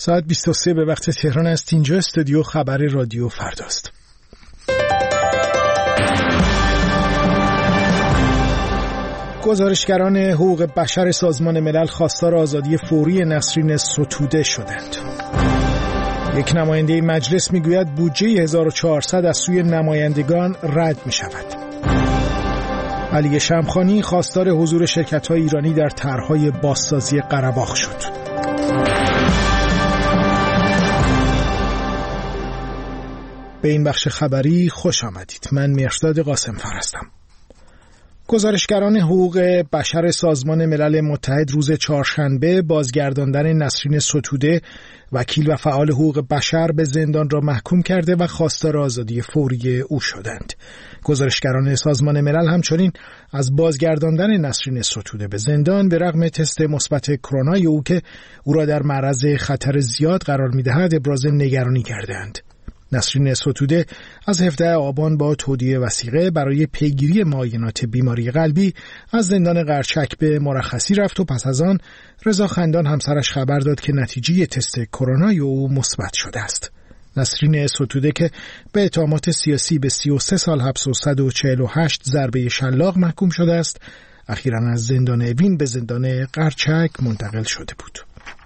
ساعت 23 به وقت تهران است. اینجا استودیو خبر رادیو فرداست. گزارشگران حقوق بشر سازمان ملل خواستار آزادی فوری نسرین ستوده شدند. یک نماینده مجلس میگوید بودجه 1400 از سوی نمایندگان رد می شود. علی شمخانی خواستار حضور شرکت‌های ایرانی در طرح‌های بازسازی قره‌باغ شد. به این بخش خبری خوش آمدید. من مهرداد قاسم‌فر هستم. گزارشگران حقوق بشر سازمان ملل متحد روز چهارشنبه بازگرداندن نسرین ستوده، وکیل و فعال حقوق بشر، به زندان را محکوم کرده و خواستار آزادی فوری او شدند. گزارشگران سازمان ملل همچنین از بازگرداندن نسرین ستوده به زندان به رغم تست مثبت کرونای او که او را در معرض خطر زیاد قرار می‌دهد ابراز نگرانی کردند. نسرین ستوده از 17 آبان با تودیع وثیقه برای پیگیری معاینات بیماری قلبی از زندان قرچک به مرخصی رفت و پس از آن رضا خندان همسرش خبر داد که نتیجه تست کرونای او مثبت شده است. نسرین ستوده که به اتهامات سیاسی به 33 سال حبس و 148 ضربه شلاق محکوم شده است، اخیراً از زندان اوین به زندان قرچک منتقل شده بود.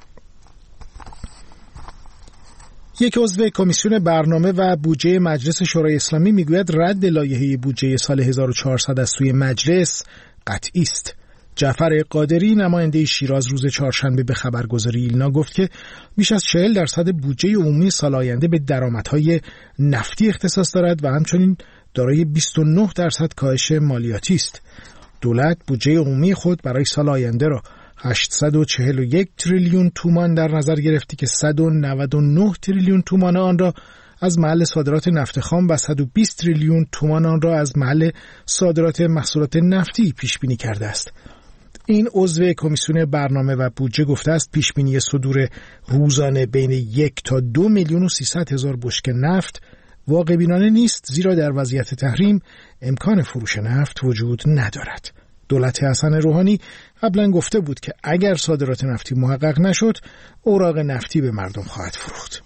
یک عضو کمیسیون برنامه و بودجه مجلس شورای اسلامی میگوید رد لایحه بودجه سال 1400 از سوی مجلس قطعی است. جعفر قادری نماینده شیراز روز چهارشنبه به خبرگزاری ایلنا گفت که بیش از 40% بودجه عمومی سال آینده به درآمدهای نفتی اختصاص دارد و همچنین دارای 29% کاهش مالیاتی است. دولت بودجه عمومی خود برای سال آینده را 841 تریلیون تومان در نظر گرفتی که 199 تریلیون تومان آن را از محل صادرات نفت خام و 120 تریلیون تومان آن را از محل صادرات محصولات نفتی پیش بینی کرده است. این عضو کمیسیون برنامه و بودجه گفته است پیش بینی صدور روزانه بین 1 تا 2 میلیون و 300 هزار بشکه نفت واقع بینانه نیست، زیرا در وضعیت تحریم امکان فروش نفت وجود ندارد. دولت حسن روحانی قبلا گفته بود که اگر صادرات نفتی محقق نشد، اوراق نفتی به مردم خواهد فروخت.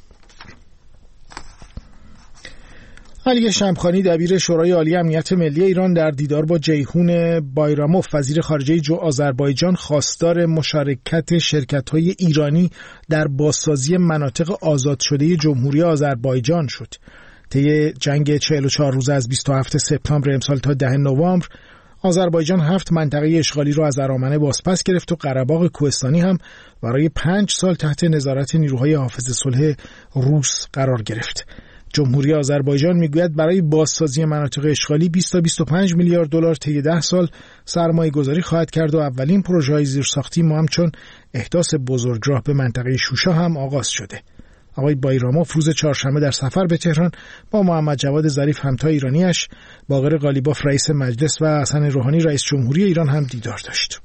علی شمخانی دبیر شورای عالی امنیت ملی ایران در دیدار با جیهون بایراموف وزیر خارجه آذربایجان خواستار مشارکت شرکت‌های ایرانی در بازسازی مناطق آزاد شده جمهوری آذربایجان شد. طی جنگ 44 روزه از 27 سپتامبر امسال تا 10 نوامبر آذربایجان 7 منطقه اشغالی را از ارامنه بازپس گرفت و قره‌باغ کوهستانی هم برای 5 سال تحت نظارت نیروهای حافظ صلح روس قرار گرفت. جمهوری آذربایجان میگوید برای بازسازی مناطق اشغالی 20 تا 25 میلیارد دلار طی 10 سال سرمایه‌گذاری خواهد کرد و اولین پروژه‌های زیرساختی همچون احداث بزرگراه به منطقه شوشا هم آغاز شده. آقای بایراموف روز چهارشنبه در سفر به تهران با محمد جواد ظریف همتا ایرانیش، باقر قالیباف رئیس مجلس و حسن روحانی رئیس جمهوری ایران هم دیدار داشت.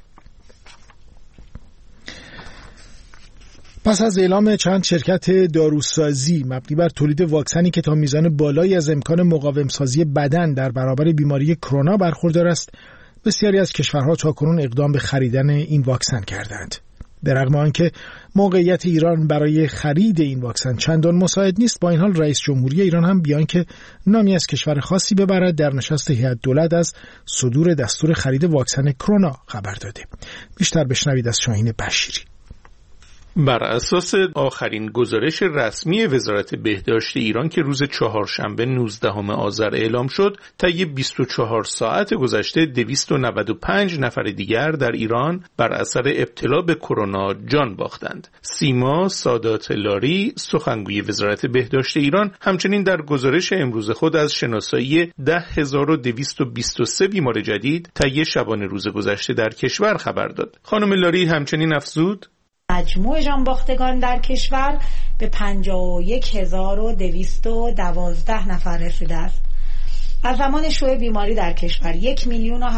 پس از اعلام چند شرکت داروسازی مبنی بر تولید واکسنی که تا میزان بالایی از امکان مقاوم‌سازی بدن در برابر بیماری کرونا برخوردار است، بسیاری از کشورها تاکنون اقدام به خریدن این واکسن کردند. به رغم آنکه موقعیت ایران برای خرید این واکسن چندان مساعد نیست، با این حال رئیس جمهوری ایران هم بیان که نامی از کشور خاصی ببرد در نشست هیئت دولت از صدور دستور خرید واکسن کرونا خبر داده. بیشتر بشنوید از شاهین بشیری. بر اساس آخرین گزارش رسمی وزارت بهداشت ایران که روز چهارشنبه 19 آذر اعلام شد، طی 24 ساعت گذشته 295 نفر دیگر در ایران بر اثر ابتلا به کرونا جان باختند. سیما سادات لاری، سخنگوی وزارت بهداشت ایران، همچنین در گزارش امروز خود از شناسایی 10223 بیمار جدید طی شبانه روز گذشته در کشور خبر داد. خانم لاری همچنین افزود: مجموع جانباختگان در کشور به 51212 نفر رسیده است. از زمان شیوع بیماری در کشور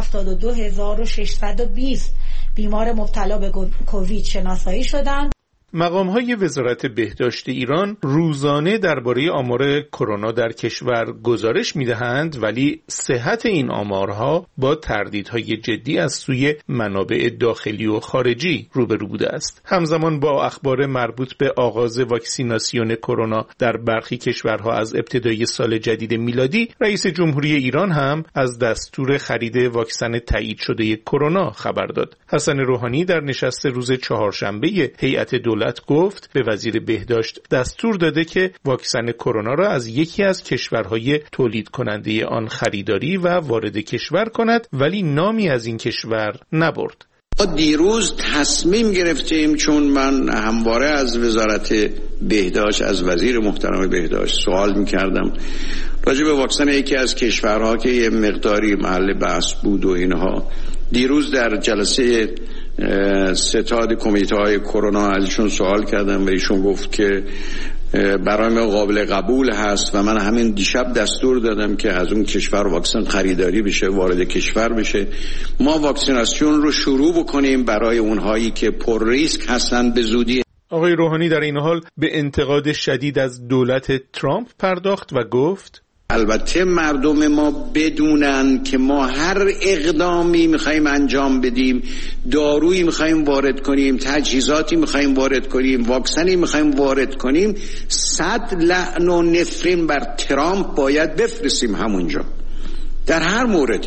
1,072,620 بیمار مبتلا به کووید شناسایی شدند. مقام‌های وزارت بهداشت ایران روزانه درباره آمار کرونا در کشور گزارش می‌دهند، ولی صحت این آمارها با تردیدهای جدی از سوی منابع داخلی و خارجی روبرو بوده است. همزمان با اخبار مربوط به آغاز واکسیناسیون کرونا در برخی کشورها از ابتدای سال جدید میلادی، رئیس جمهوری ایران هم از دستور خرید واکسن تایید شده کرونا خبر داد. حسن روحانی در نشست روز چهارشنبه هیئت دولت گفت به وزیر بهداشت دستور داده که واکسن کرونا را از یکی از کشورهای تولید کننده آن خریداری و وارد کشور کند، ولی نامی از این کشور نبرد. دیروز تصمیم گرفتیم، چون من همواره از وزارت بهداشت، از وزیر محترم بهداشت سوال می‌کردم راجع به واکسن یکی از کشورها که یه مقداری محل بحث بود و اینها. دیروز در جلسه ستاد کمیته‌های کرونا ازشون سوال کردم و ایشون گفت که برای ما قابل قبول هست و من همین دیشب دستور دادم که از اون کشور واکسن خریداری بشه، وارد کشور بشه. ما واکسیناسیون رو شروع بکنیم برای اونهایی که پر ریسک هستن به زودی. آقای روحانی در این حال به انتقاد شدید از دولت ترامپ پرداخت و گفت البته مردم ما بدونن که ما هر اقدامی میخوایم انجام بدیم، دارویی میخوایم وارد کنیم، تجهیزاتی میخوایم وارد کنیم، واکسنی میخوایم وارد کنیم، 100 لعن و نفرین بر ترامپ باید بفرستیم همونجا. در هر موردی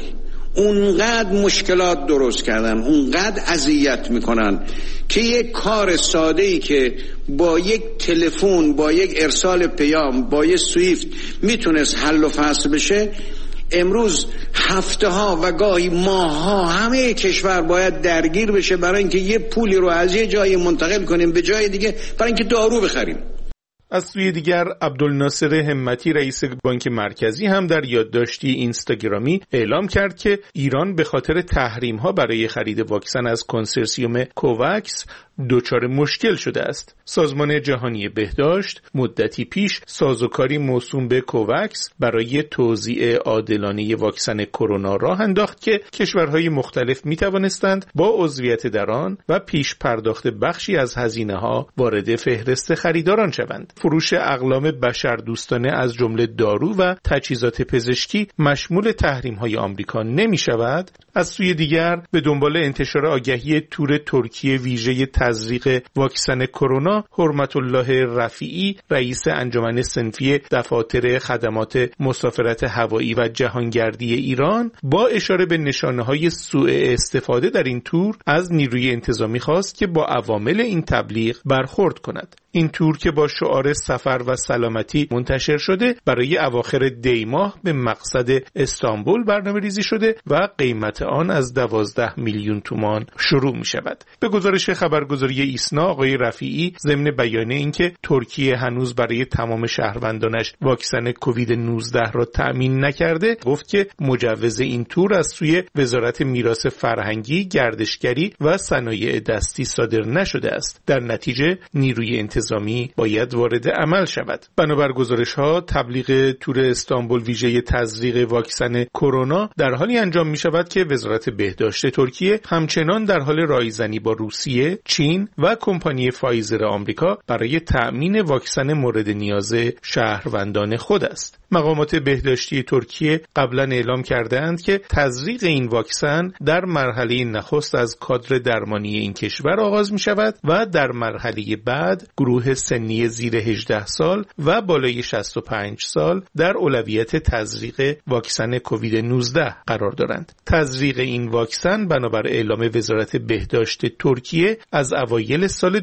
اونقدر مشکلات درست کردن، اونقدر اذیت میکنن که یک کار ساده‌ای که با یک تلفن، با یک ارسال پیام، با یک سویفت میتونست حل و فصل بشه، امروز هفته ها و گاهی ماه ها همه کشور باید درگیر بشه برای اینکه یه پولی رو از یه جایی منتقل کنیم به جای دیگه برای اینکه دارو بخریم. از سوی دیگر عبدالناصر همتی رئیس بانک مرکزی هم در یادداشتی اینستاگرامی اعلام کرد که ایران به خاطر تحریم‌ها برای خرید واکسن از کنسرسیوم کوواکس دچار مشکل شده است. سازمان جهانی بهداشت مدتی پیش سازوکاری موسوم به کوواکس برای توزیع عادلانه واکسن کرونا راه انداخت که کشورهای مختلف می توانستند با عضویت در آن و پیش پرداخت بخشی از هزینه‌ها وارد فهرست خریداران شوند. فروش اقلام بشردوستانه از جمله دارو و تجهیزات پزشکی مشمول تحریم‌های آمریکا نمی شود. از سوی دیگر به دنبال انتشار آگهی تور ترکیه ویژه تزریق واکسن کرونا، حرمت الله رفیعی رئیس انجمن صنفی دفاتر خدمات مسافرت هوایی و جهانگردی ایران با اشاره به نشانه‌های سوء استفاده در این تور از نیروی انتظامی خواست که با عوامل این تبلیغ برخورد کند. این تور که با شعار سفر و سلامتی منتشر شده برای اواخر دی ماه به مقصد استانبول برنامه‌ریزی شده و قیمت آن از 12 میلیون تومان شروع می شود. به گزارش خبرگزاری ایسنا آقای رفیعی ضمن بیان اینکه ترکیه هنوز برای تمام شهروندانش واکسن کووید 19 را تأمین نکرده، گفت که مجوز این تور از سوی وزارت میراث فرهنگی، گردشگری و صنایع دستی صادر نشده است. در نتیجه نیروی انتظامی باید وارد عمل شود. بنابر گزارش‌ها تبلیغ تور استانبول ویژه تزریق واکسن کرونا در حالی انجام می شود که وزارت بهداشت ترکیه همچنان در حال رایزنی با روسیه، چین و کمپانی فایزر آمریکا برای تأمین واکسن مورد نیاز شهروندان خود است. مقامات بهداشتی ترکیه قبلا اعلام کردند که تزریق این واکسن در مرحله نخست از کادر درمانی این کشور آغاز می شود و در مرحله بعد گروه سنی زیر 18 سال و بالای 65 سال در اولویت تزریق واکسن کووید 19 قرار دارند. تزریق این واکسن بنابر اعلام وزارت بهداشت ترکیه از اوایل سال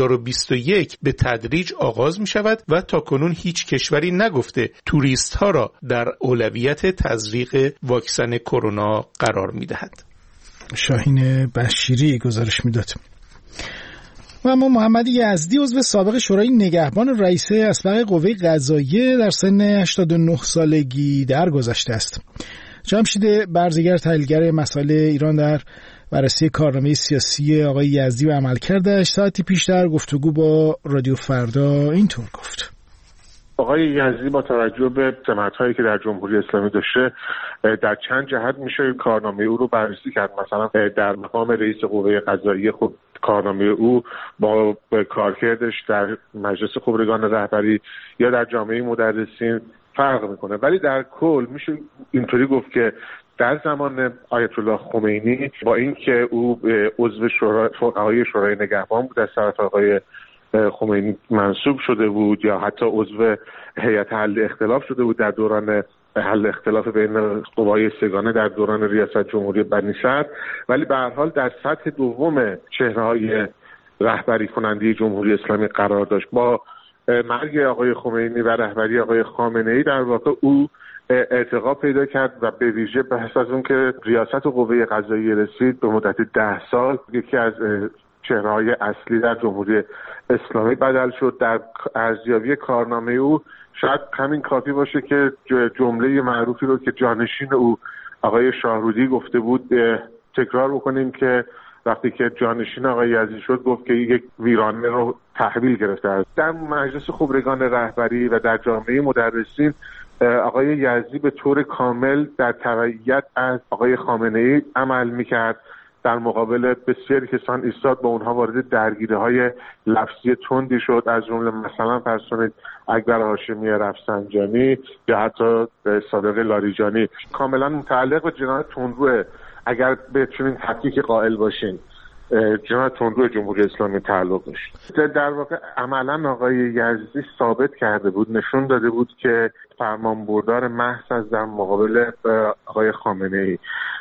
2021 به تدریج آغاز می شود و تاکنون هیچ کشوری نگفته توریست ها را در اولویت تزریق واکسن کرونا قرار می دهد. شاهین بشیری گزارش می داد. و اما محمد یزدی عضو سابق شورای نگهبان رئیس اسبق قوه قضاییه در سن 89 سالگی درگذشته است. جمشید برزگر تحلیلگر مسائل ایران در بررسی کارنامه سیاسی آقای یزدی و عملکردش ساعتی پیش در گفتگو با رادیو فردا اینطور گفت: آقای یزدی با توجه به سمت‌هایی که در جمهوری اسلامی داشته در چند جهت میشه کارنامه او رو بررسی کرد. مثلا در مقام رئیس قوه قضاییه خب کارنامه او با کارکردش در مجلس خبرگان رهبری یا در جامعه مدرسین فرق میکنه. ولی در کل میشه اینطوری گفت که در زمان آیت الله خمینی با اینکه او عضو شورای نگهبان بود، از طرف آقای خمینی منصوب شده بود یا حتی عضو هیئت حل اختلاف شده بود در دوران حل اختلاف بین قوای سگانه در دوران ریاست جمهوری بنی صدر، ولی به هر حال در سطح دوم چهره‌های رهبری کننده جمهوری اسلامی قرار داشت. با مرگ آقای خمینی و رهبری آقای خامنه‌ای در واقع او ارتقا پیدا کرد و به ویژه پس از اون که ریاست قوه قضاییه رسید به مدت 10 سال یکی از چهره‌های اصلی در جمهوری اسلامی بدل شد. در ارزیابی کارنامه او شاید همین کافی باشه که جمله معروفی رو که جانشین او آقای شاهرودی گفته بود تکرار بکنیم که وقتی که جانشین آقای یزدی شد گفت که یک ویرانه رو تحویل گرفته. در مجلس خبرگان رهبری و در جامعه مدرسین آقای یزدی به طور کامل در تبعیت از آقای خامنه‌ای عمل میکرد، در مقابل بسیاری کسان ایستاد، با اونها وارد درگیری‌های لفظی تندی شد، از جمله مثلا فرض کنید اکبر هاشمی رفسنجانی یا حتی صادق لاریجانی. کاملا متعلق به جنایت تندرو، اگر بتونین تحقیق قائل باشین، جنایت تندرو جمهوری اسلامی تعلق داشت. در واقع عملا آقای یزدی ثابت کرده بود، نشون داده بود که فرمانبردار محض از در مقابل آقای خامنه‌ای.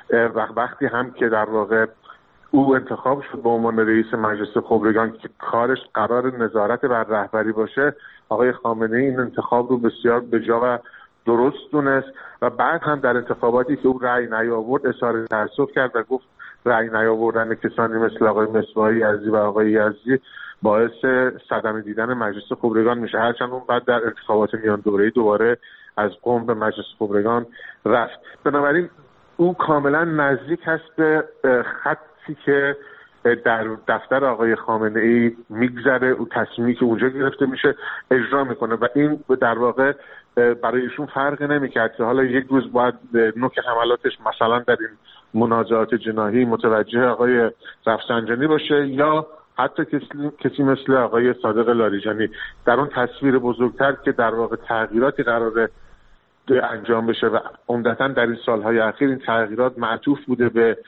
وقتی هم که در واقع او انتخاب شد به عنوان رئیس مجلس خبرگان که کارش قرار نظارت بر رهبری باشه، آقای خامنه‌ای این انتخاب رو بسیار بجا و درست دونست و بعد هم در انتخاباتی که او رأی نیاورد اظهار تأسف کرد و گفت رأی نیاوردن کسانی مثل آقای مصباحی یزدی و آقای یزدی باعث صدمه دیدن مجلس خبرگان میشه، هرچند اون بعد در انتخابات میان دوره‌ای دوباره از قم به مجلس خبرگان رفت. بنابراین او کاملا نزدیک هست به خطی که در دفتر آقای خامنه‌ای میگذره، او تصمیمی که اونجا گرفته میشه اجرا میکنه و این در واقع برای ایشون فرق نمیکرد که حالا یک روز باید نوک حملاتش مثلا در این منازعات جناحی متوجه آقای رفسنجانی باشه یا حتی کسی مثل آقای صادق لاریجانی. در اون تصویر بزرگتر که در واقع تغییراتی قراره انجام بشه و عمدتاً در این سالهای اخیر این تغییرات معطوف بوده به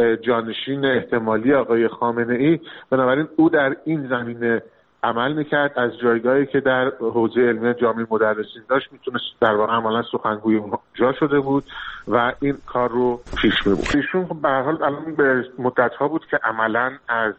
جانشین احتمالی آقای خامنه‌ای، بنابراین او در این زمینه عمل میکرد، از جایگاهی که در حوزه علمی جامعه مدرسین داشت میتونست در واقع عملا سخنگوی اونجا شده بود و این کار رو پیش میبرد. ایشون به هر حال الان به مدت‌ها بود که عملا از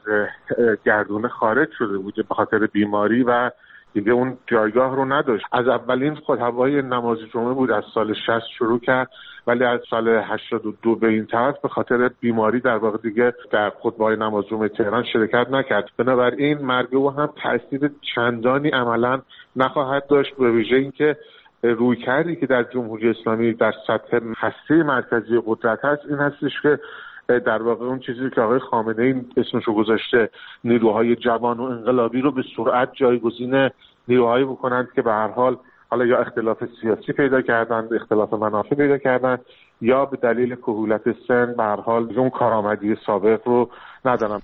گردونه خارج شده بود به خاطر بیماری و دیگه اون جایگاه رو نداشت. از اولین خطبه‌های نماز جمعه بود، از سال 60 شروع کرد، ولی از سال 82 به این طرف به خاطر بیماری در واقع دیگه در خطبه‌های نماز جمعه تهران شرکت نکرد. بنابراین مرگ او هم تاثیر چندانی عملاً نخواهد داشت، به ویژه اینکه رویکردی که در جمهوری اسلامی در سطح هسته مرکزی قدرت هست این هستش که در واقع اون چیزی که آقای خامنه‌ای اسمشو گذاشته نیروهای جوان و انقلابی رو به سرعت جایگزین نیروهایی بکنند که به هر حال حالا یا اختلاف سیاسی پیدا کردند، اختلاف منافع پیدا کردند، یا به دلیل کهولت سن به هر حال اون کارآمدی سابق رو ندارن.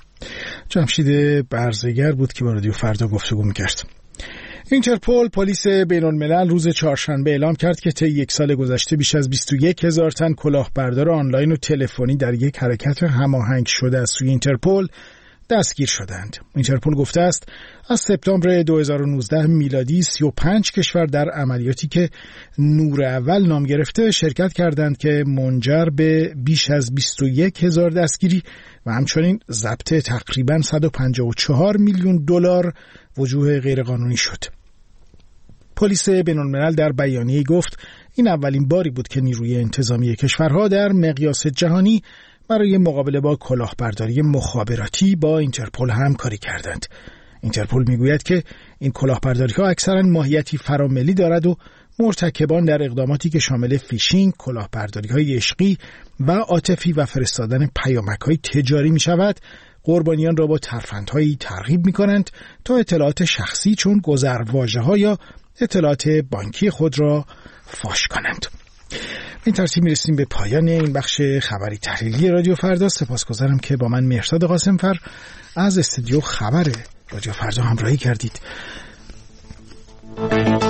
جمشید برزگر بود که با رادیو فردا گفتگو می‌کرد. اینترپل، پلیس بین‌الملل، روز چهارشنبه اعلام کرد که طی یک سال گذشته بیش از 21,000 تن کلاهبردار آنلاین و تلفنی در یک حرکت هماهنگ شده از سوی اینترپل دستگیر شدند. اینترپل گفته است از سپتامبر 2019 میلادی 35 کشور در عملیاتی که نور اول نام گرفته شرکت کردند که منجر به بیش از 21,000 دستگیری و همچنین ضبط تقریباً 154 میلیون دلار وجوه غیرقانونی شد. پلیس بین‌الملل در بیانیه‌ای گفت این اولین باری بود که نیروی انتظامی کشورها در مقیاس جهانی برای مقابله با کلاهبرداری مخابراتی با اینترپل همکاری کردند. اینترپل میگوید که این کلاهبرداری‌ها اکثراً ماهیتی فراملی دارد و مرتکبان در اقداماتی که شامل فیشینگ، کلاهبرداری‌های عشقی و عاطفی و فرستادن پیامک‌های تجاری می‌شود، قربانیان را با ترفندهایی ترغیب می‌کنند تا اطلاعات شخصی چون گذرواژه‌ها یا اطلاعات بانکی خود را فاش کنند. این ترتیب میرسیم به پایان این بخش خبری تحلیلی رادیو فردا. سپاسگزارم که با من مهرداد قاسمفر از استودیو خبر رادیو فردا همراهی کردید.